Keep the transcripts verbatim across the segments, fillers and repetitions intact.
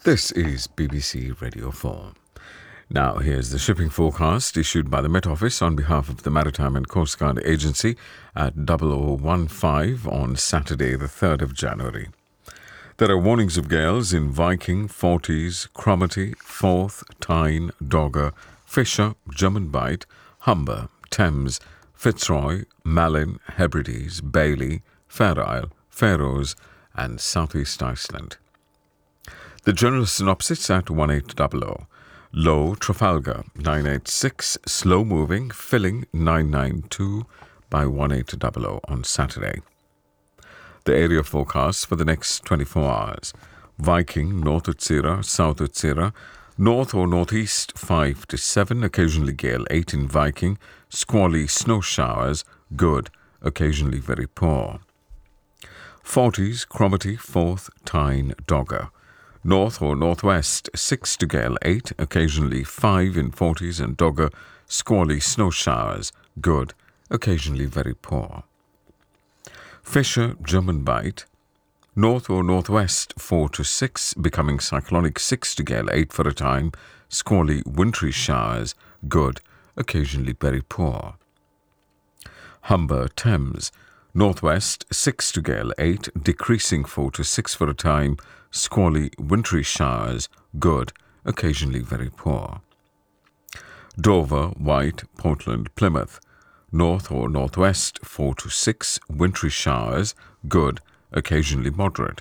This is B B C Radio four. Now, here's the shipping forecast issued by the Met Office on behalf of the Maritime and Coast Guard Agency at double oh one five on Saturday, the third of January. There are warnings of gales in Viking, Forties, Cromarty, Forth, Tyne, Dogger, Fisher, German Bight, Humber, Thames, Fitzroy, Malin, Hebrides, Bailey, Fair Isle, Faroes, and Southeast Iceland. The general synopsis at one eight hundred. Low Trafalgar nine eighty-six, slow moving, filling nine ninety-two by one eight hundred on Saturday. The area forecast for the next twenty-four hours. Viking, North Utsira, South Utsira, north or northeast five to seven, occasionally gale eight in Viking, squally snow showers, good, occasionally very poor. Forties, Cromarty, Forth, Tyne, Dogger. North or northwest six to gale eight, occasionally five in Forties and Dogger, squally snow showers, good, occasionally very poor. Fisher, German Bight. North or northwest four to six, becoming cyclonic six to gale eight for a time, squally wintry showers, good, occasionally very poor. Humber, Thames. Northwest six to gale eight, decreasing four to six for a time, squally wintry showers, good, occasionally very poor. Dover, White, Portland, Plymouth. North or northwest four to six, wintry showers, good, occasionally moderate.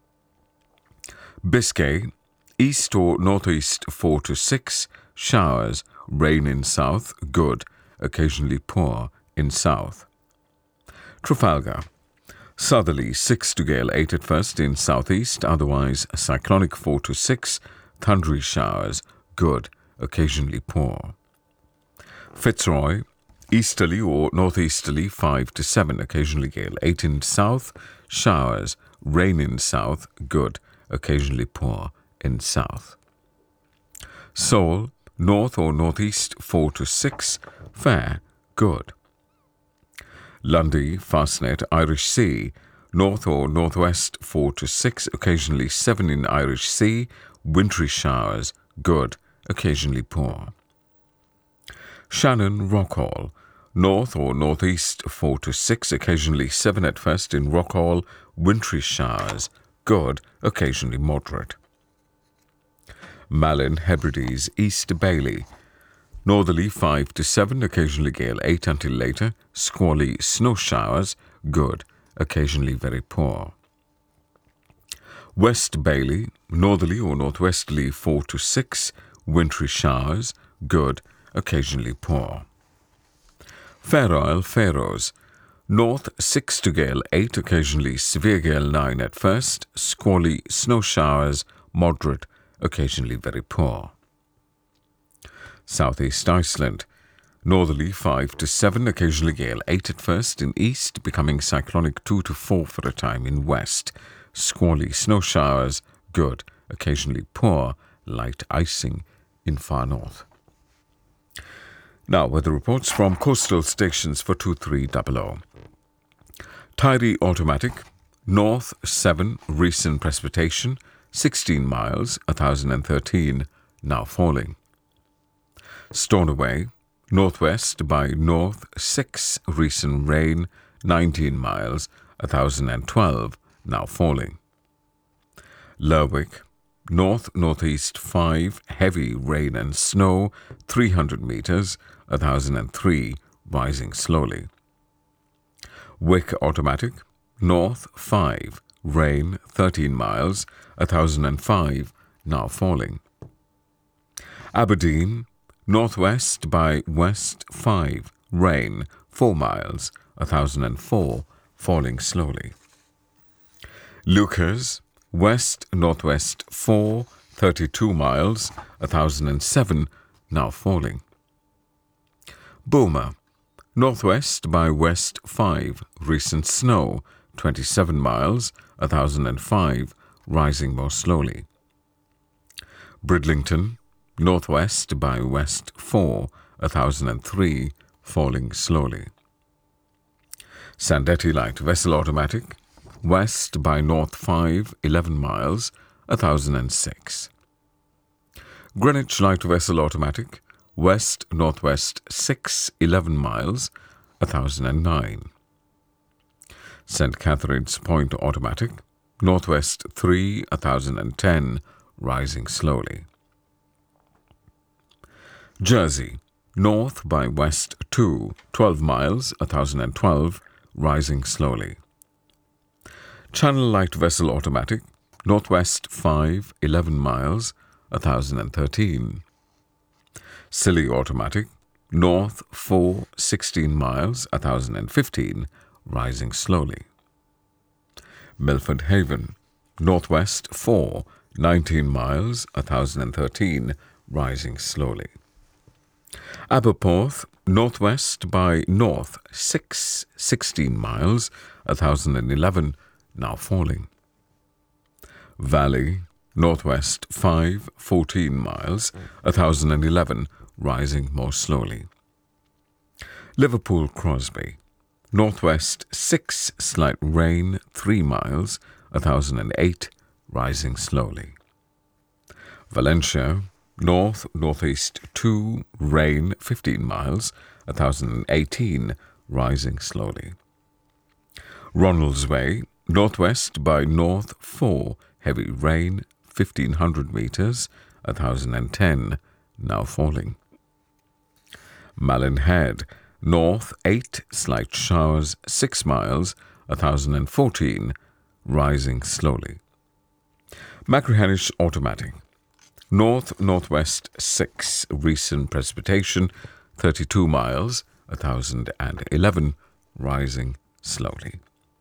Biscay, east or northeast four to six, showers, rain in south, good, occasionally poor in south. Trafalgar, southerly six to gale eight at first in southeast, otherwise cyclonic four to six, thundery showers, good, occasionally poor. Fitzroy, easterly or northeasterly five to seven, occasionally gale eight in south, showers, rain in south, good, occasionally poor in south. Seoul, north or northeast four to six, fair, good. Lundy, Fastnet, Irish Sea, north or northwest four to six, occasionally seven in Irish Sea, wintry showers, good, occasionally poor. Shannon, Rockhall, north or northeast four to six, occasionally seven at first in Rockhall, wintry showers, good, occasionally moderate. Malin, Hebrides, East Bailey, northerly five to seven, occasionally gale eight until later, squally snow showers, good, occasionally very poor. West Bailey, northerly or northwesterly four to six, wintry showers, good, occasionally poor. Fair Isle, Faroes, north six to gale eight, occasionally severe gale nine at first, squally snow showers, moderate, occasionally very poor. Southeast Iceland, northerly five to seven, occasionally gale eight at first in east, becoming cyclonic two to four for a time in west, squally snow showers, good, occasionally poor, light icing in far north. Now, weather reports from coastal stations for two three hundred. Tyre Automatic, north seven, recent precipitation, sixteen miles, one thousand thirteen, now falling. Stornoway, northwest by north six, recent rain, nineteen miles, one thousand twelve, now falling. Lerwick, north-northeast five, heavy rain and snow, three hundred meters, one thousand three, rising slowly. Wick Automatic, north five, rain thirteen miles, one thousand five, now falling. Aberdeen, northwest by west five, rain four miles, one thousand four, falling slowly. Lucas, west-northwest four, thirty-two miles, one thousand seven, now falling. Boomer, northwest by west five, recent snow, twenty-seven miles, one thousand five, rising more slowly. Bridlington, northwest by west four, one thousand three, falling slowly. Sandetti Light Vessel Automatic, west by north five, eleven miles, one thousand six. Greenwich light vessel automatic, west-northwest six, eleven miles, one thousand nine. Saint Catherine's Point automatic, northwest three, one thousand ten, rising slowly. Jersey, north by west two, twelve miles, one thousand twelve, rising slowly. Channel light vessel automatic, northwest five, eleven miles, one thousand thirteen. Scilly automatic, north four, sixteen miles, one thousand fifteen, rising slowly. Milford Haven, northwest four, nineteen miles, one thousand thirteen, rising slowly. Aberporth, northwest by north six, sixteen miles, one thousand eleven, now falling. Valley, northwest five, fourteen miles, one thousand eleven, rising more slowly. Liverpool Crosby, northwest six, slight rain, three miles, one thousand eight, rising slowly. Valencia, north, northeast two, rain, fifteen miles, one thousand eighteen, rising slowly. Ronaldsway, northwest by north four, heavy rain, fifteen hundred meters, one thousand ten, now falling. Malin Head, north eight, slight showers, six miles, one thousand fourteen, rising slowly. Machrihanish automatic, north-northwest six, recent precipitation, thirty-two miles, one thousand eleven, rising slowly.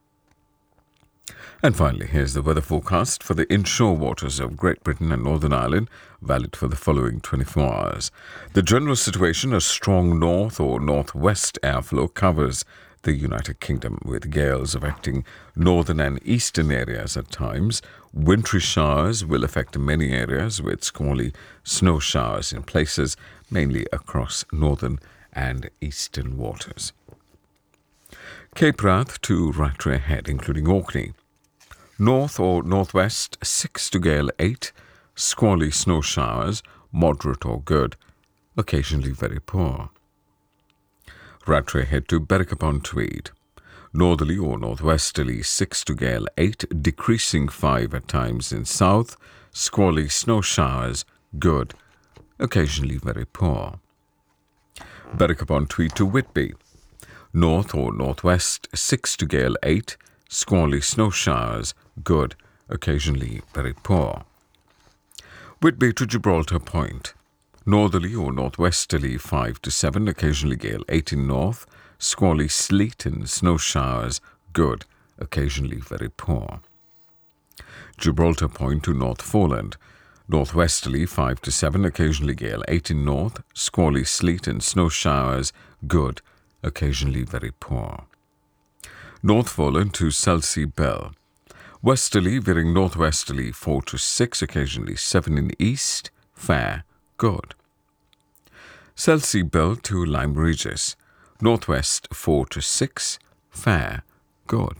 And finally, here's the weather forecast for the inshore waters of Great Britain and Northern Ireland, valid for the following twenty-four hours. The general situation, a strong north or northwest airflow covers the United Kingdom, with gales affecting northern and eastern areas at times. Wintry showers will affect many areas, with squally snow showers in places, mainly across northern and eastern waters. Cape Wrath to Rattray Head, including Orkney. North or northwest six to gale eight, squally snow showers, moderate or good, occasionally very poor. Rattray Head to Berwick-upon-Tweed. Northerly or northwesterly six to gale eight, decreasing five at times in south, squally snow showers, good, occasionally very poor. Berwick-upon-Tweed to Whitby. North or northwest six to gale eight, squally snow showers, good, occasionally very poor. Whitby to Gibraltar Point. Northerly or northwesterly five to seven, occasionally gale eight in north, squally sleet and snow showers, good, occasionally very poor. Gibraltar Point to North Foreland. Northwesterly five to seven, occasionally gale eight in north, squally sleet and snow showers, good, occasionally very poor. North Foreland to Selsey Bell. Westerly veering northwesterly four to six, occasionally seven in east, fair, good. Selsey Bell to Lyme Regis. Northwest four to six, fair, good.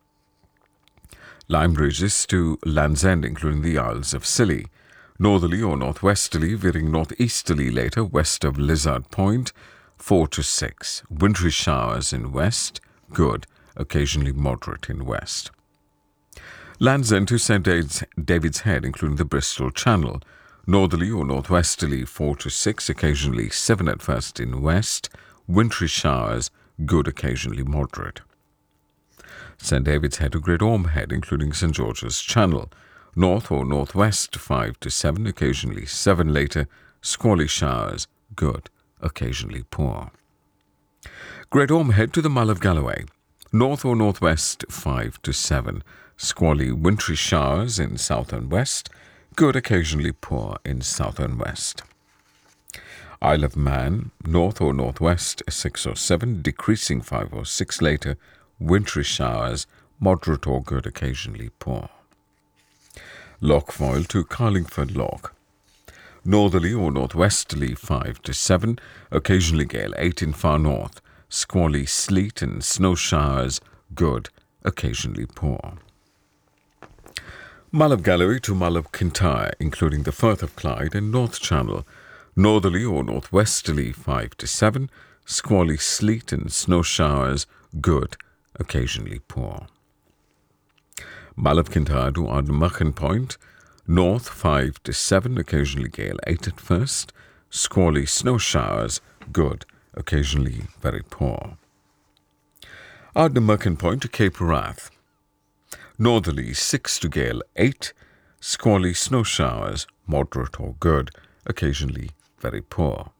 Lyme Regis to Land's End, including the Isles of Scilly. Northerly or northwesterly veering northeasterly later, west of Lizard Point, four to six. Wintry showers in west, good, occasionally moderate in west. Land's End to Saint David's Head, including the Bristol Channel. Northerly or northwesterly four to six, occasionally seven at first in west. Wintry showers, good, occasionally moderate. Saint David's Head to Great Orme Head, including Saint George's Channel. North or northwest five to seven, occasionally seven later. Squally showers, good, occasionally poor. Great Orme Head to the Mull of Galloway. North or northwest five to seven. Squally wintry showers in south and west, good, occasionally poor in south and west. Isle of Man, north or northwest six or seven, decreasing five or six later, wintry showers, moderate or good, occasionally poor. Loch Foyle to Carlingford Loch. Northerly or northwesterly five to seven, occasionally gale eight in far north, squally sleet and snow showers, good, occasionally poor. Mullab Gallery to Mullab Kintyre, including the Firth of Clyde and North Channel. Northerly or northwesterly five to seven. Squally sleet and snow showers, good, occasionally poor. Mullab Kintyre to Ardnamurchan Point. North five to seven, occasionally gale eight at first. Squally snow showers, good, occasionally very poor. Ardnamurchan Point to Cape Wrath. Northerly six to gale eight. Squally snow showers, moderate or good, occasionally very poor.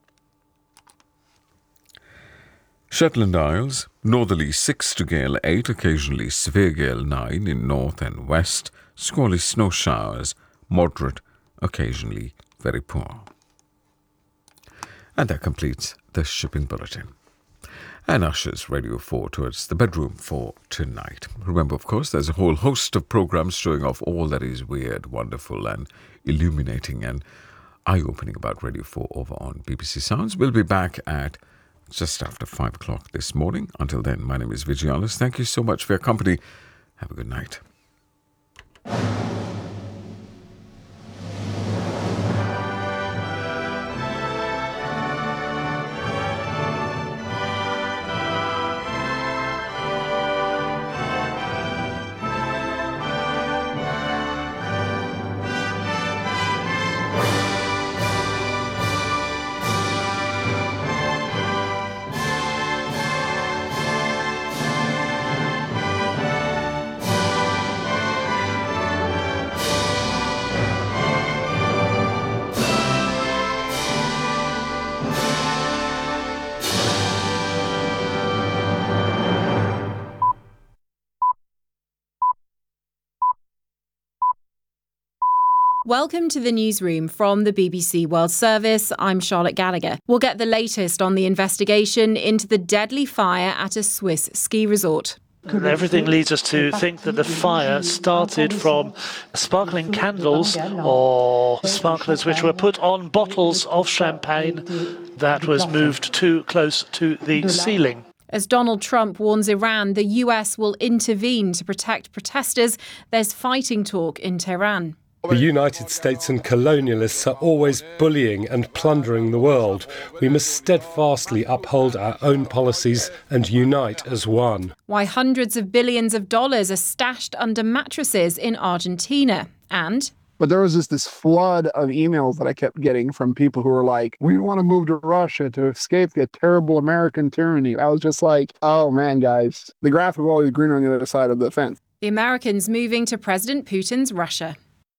Shetland Isles, northerly six to gale eight, occasionally severe gale nine in north and west, squally snow showers, moderate, occasionally very poor. And that completes the shipping bulletin. And ushers Radio four towards the bedroom for tonight. Remember, of course, there's a whole host of programs showing off all that is weird, wonderful, and illuminating and eye-opening about Radio four over on B B C Sounds. We'll be back at just after five o'clock this morning. Until then, my name is Vijayalas. Thank you so much for your company. Have a good night. Welcome to the newsroom from the B B C World Service. I'm Charlotte Gallagher. We'll get the latest on the investigation into the deadly fire at a Swiss ski resort. Everything leads us to think that the fire started from sparkling candles or sparklers which were put on bottles of champagne that was moved too close to the ceiling. As Donald Trump warns Iran the U S will intervene to protect protesters, there's fighting talk in Tehran. The United States and colonialists are always bullying and plundering the world. We must steadfastly uphold our own policies and unite as one. Why hundreds of billions of dollars are stashed under mattresses in Argentina. And But there was just this flood of emails that I kept getting from people who were like, we want to move to Russia to escape the terrible American tyranny. I was just like, oh man, guys, the grass is always greener on the other side of the fence. The Americans moving to President Putin's Russia.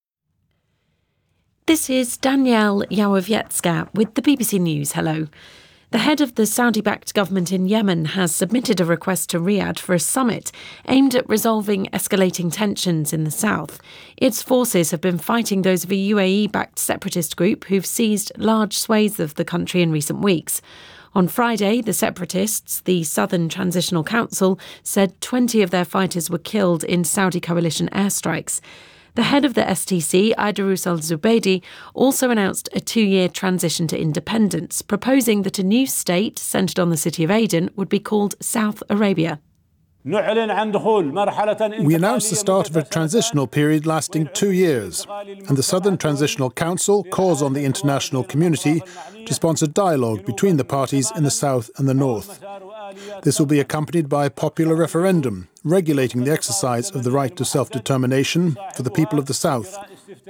This is Danielle Yawowiecka with the B B C News. Hello. The head of the Saudi-backed government in Yemen has submitted a request to Riyadh for a summit aimed at resolving escalating tensions in the south. Its forces have been fighting those of a U A E-backed separatist group who've seized large swathes of the country in recent weeks. On Friday, the separatists, the Southern Transitional Council, said twenty of their fighters were killed in Saudi coalition airstrikes. The head of the S T C, Aidarus al-Zubaydi, also announced a two-year transition to independence, proposing that a new state centred on the city of Aden would be called South Arabia. We announced the start of a transitional period lasting two years, and the Southern Transitional Council calls on the international community to sponsor dialogue between the parties in the south and the north. This will be accompanied by a popular referendum regulating the exercise of the right to self-determination for the people of the south.